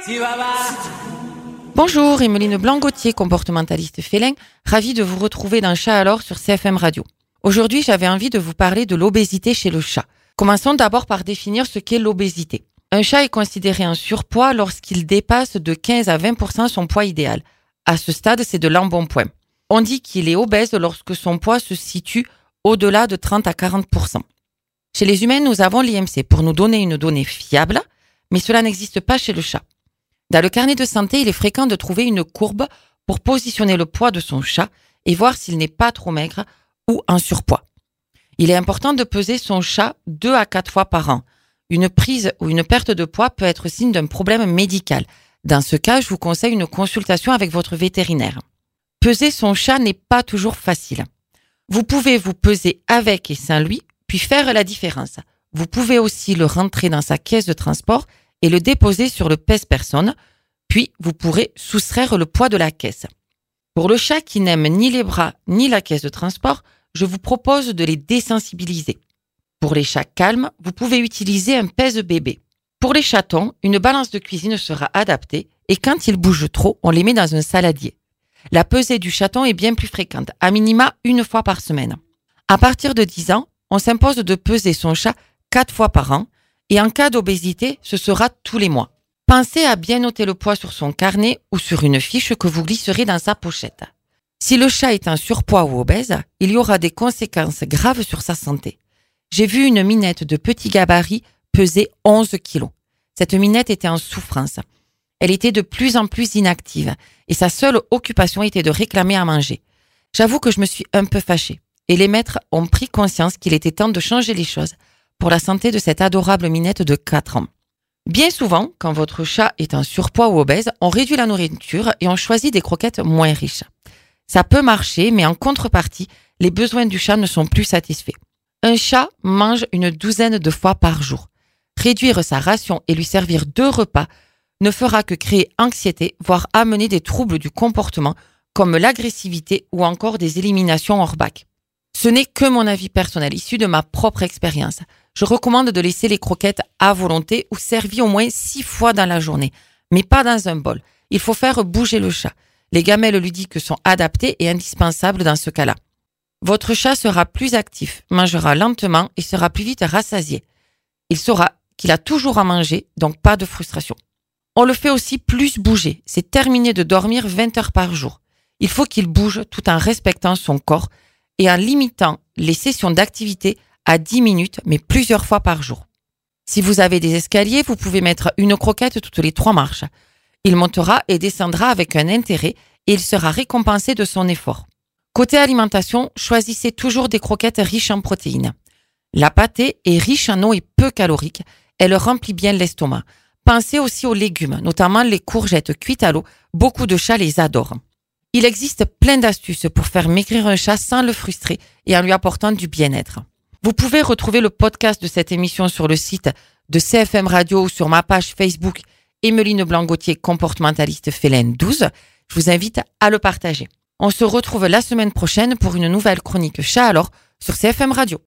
Bonjour, Emeline Blanc-Gauthier, comportementaliste félin, ravie de vous retrouver dans Chat alors sur CFM Radio. Aujourd'hui, j'avais envie de vous parler de l'obésité chez le chat. Commençons d'abord par définir ce qu'est l'obésité. Un chat est considéré en surpoids lorsqu'il dépasse de 15 à 20% son poids idéal. À ce stade, c'est de l'embonpoint. On dit qu'il est obèse lorsque son poids se situe au-delà de 30 à 40%. Chez les humains, nous avons l'IMC pour nous donner une donnée fiable, mais cela n'existe pas chez le chat. Dans le carnet de santé, il est fréquent de trouver une courbe pour positionner le poids de son chat et voir s'il n'est pas trop maigre ou en surpoids. Il est important de peser son chat 2 à 4 fois par an. Une prise ou une perte de poids peut être signe d'un problème médical. Dans ce cas, je vous conseille une consultation avec votre vétérinaire. Peser son chat n'est pas toujours facile. Vous pouvez vous peser avec et sans lui, puis faire la différence. Vous pouvez aussi le rentrer dans sa caisse de transport et le déposer sur le pèse-personne, puis vous pourrez soustraire le poids de la caisse. Pour le chat qui n'aime ni les bras ni la caisse de transport, je vous propose de les désensibiliser. Pour les chats calmes, vous pouvez utiliser un pèse-bébé. Pour les chatons, une balance de cuisine sera adaptée et quand ils bougent trop, on les met dans un saladier. La pesée du chaton est bien plus fréquente, à minima 1 fois par semaine. À partir de 10 ans, on s'impose de peser son chat 4 fois par an et en cas d'obésité, ce sera tous les mois. Pensez à bien noter le poids sur son carnet ou sur une fiche que vous glisserez dans sa pochette. Si le chat est en surpoids ou obèse, il y aura des conséquences graves sur sa santé. J'ai vu une minette de petit gabarit peser 11 kilos. Cette minette était en souffrance. Elle était de plus en plus inactive et sa seule occupation était de réclamer à manger. J'avoue que je me suis un peu fâchée et les maîtres ont pris conscience qu'il était temps de changer les choses pour la santé de cette adorable minette de 4 ans. Bien souvent, quand votre chat est en surpoids ou obèse, on réduit la nourriture et on choisit des croquettes moins riches. Ça peut marcher, mais en contrepartie, les besoins du chat ne sont plus satisfaits. Un chat mange une 12aine de fois par jour. Réduire sa ration et lui servir 2 repas ne fera que créer anxiété, voire amener des troubles du comportement comme l'agressivité ou encore des éliminations hors bac. Ce n'est que mon avis personnel, issu de ma propre expérience. Je recommande de laisser les croquettes à volonté ou servies au moins 6 fois dans la journée, mais pas dans un bol. Il faut faire bouger le chat. Les gamelles ludiques sont adaptées et indispensables dans ce cas-là. Votre chat sera plus actif, mangera lentement et sera plus vite rassasié. Il saura qu'il a toujours à manger, donc pas de frustration. On le fait aussi plus bouger. C'est terminé de dormir 20 heures par jour. Il faut qu'il bouge tout en respectant son corps et en limitant les sessions d'activité à 10 minutes, mais plusieurs fois par jour. Si vous avez des escaliers, vous pouvez mettre une croquette toutes les 3 marches. Il montera et descendra avec un intérêt et il sera récompensé de son effort. Côté alimentation, choisissez toujours des croquettes riches en protéines. La pâtée est riche en eau et peu calorique. Elle remplit bien l'estomac. Pensez aussi aux légumes, notamment les courgettes cuites à l'eau. Beaucoup de chats les adorent. Il existe plein d'astuces pour faire maigrir un chat sans le frustrer et en lui apportant du bien-être. Vous pouvez retrouver le podcast de cette émission sur le site de CFM Radio ou sur ma page Facebook Emeline Blanc-Gauthier, comportementaliste félin 12. Je vous invite à le partager. On se retrouve la semaine prochaine pour une nouvelle chronique Chat alors sur CFM Radio.